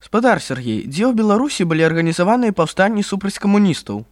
Спадар Сергей, дзе ў Беларусі былі арганізаваныя паўстанні супраць камуністаў?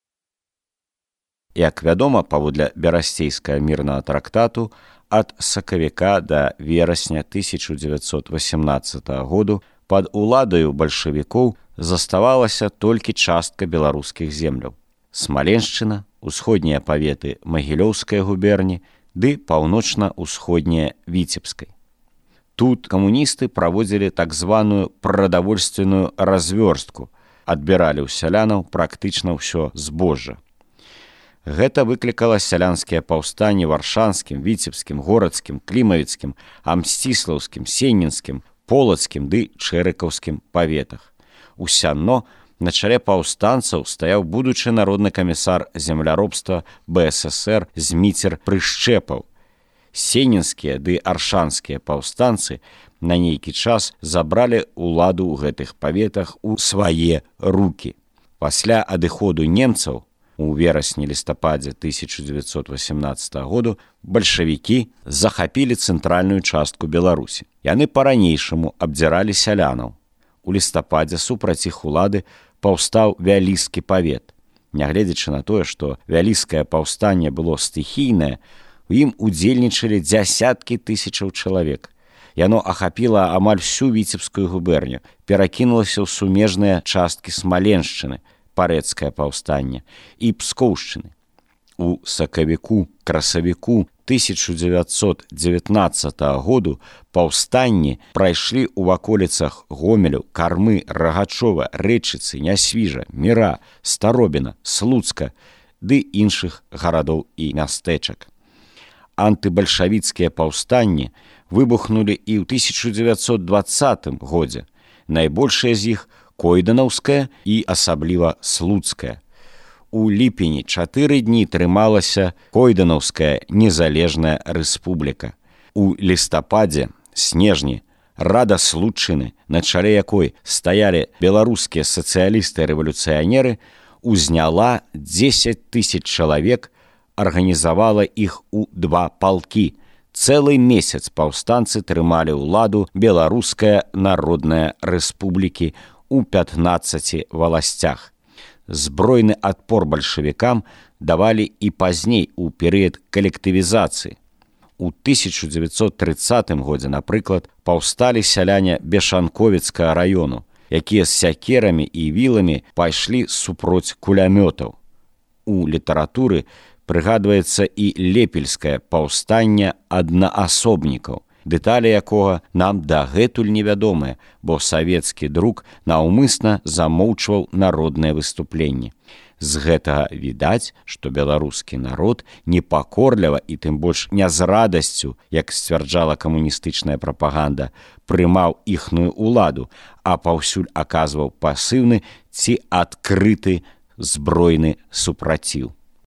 Як вядома, паводле Берасцейскага мірнага трактату, ад сакавіка да верасня 1918 году пад уладаю бальшавікоў заставалася толькі частка беларускіх земляў. Смаленшчына, усходнія паветы Магілёўскай губерні ды паўночна-усходняя Віцебскай. Тут камуністы праводзілі так званую прадавольственную развёрстку, адбіралі ў сялянаў практычна ўсё збожжа. Гэта выклікала сялянскія паўстанні варшанскім, віцебскім, горацкім, клімавіцкім, амсціслаўскім, сенінскім, полацкім ды чэрыкаўскім паветах. У Сянно на чале паўстанцаў стаяў будучы народны камісар земляробства БССР Зміцер Прышчэпаў. Сенінскія ды аршанскія паўстанцы на нейкі час забралі ўладу ў гэтых паветах у свае рукі. Пасля адыходу немцаў у верасні-лістападзе 1918 году бальшавікі захапілі цэнтральную частку Беларусі. Яны па-ранейшаму абдзіралі сялянаў. У лістападзе супраць іх улады паўстаў Вяліскі павет. Нягледзячы на тое, што Вяліскае паўстанне было стыхійнае, у ім удзельнічалі дзясяткі тысячаў чалавек. Яно ахапіла амаль всю Віцебскую губерню, перакінулася ў сумежныя часткі Смаленшчыны, Парэцкае паўстанне і Пскоўшчыны. У сакавіку-красавіку 1919 году паўстанні прайшлі ў ваколіцах Гомелю, Кармы, Рагачова, Рэчыцы, Нясвіжа, Міра, Старобіна, Слуцка ды іншых гарадоў і мястэчак. Антыбальшавіцкія паўстанні выбухнулі і ў 1920 годзе. Найбольшыя з іх Койданаўская і асабліва Слуцкая. У ліпені 4 дні трымалася Койданаўская незалежная рэспубліка. У лістападзе, снежні, Рада Случчыны, на чале якой стаялі беларускія сацыялісты-рэвалюцыянеры, узняла 10 000 чалавек, арганізавала іх у 2 палкі. Цэлы месяц паўстанцы трымалі ўладу Беларуская народная рэспублікі у 15 валасцях. Збройны адпор бальшавікам давалі і пазней у перыяд калектывізацыі. У 1930 годзе, напрыклад, паўсталі сяляне Бешанковіцкага раёну, якія з сякерамі і віламі пайшлі супроць кулямётаў. У літаратуры прыгадваецца і лепельскае паўстанне аднаасобнікаў, дэталі якога нам дагэтуль невядомыя, бо савецкі друк наўмысна замоўчваў народныя выступленні. З гэтага відаць, што беларускі народ непакорліва і тым больш не з радасцю, як сцвярджала камуністычная прапаганда, прымаў іхную ўладу, а паўсюль аказваў пасыўны ці адкрыты збройны супраціў.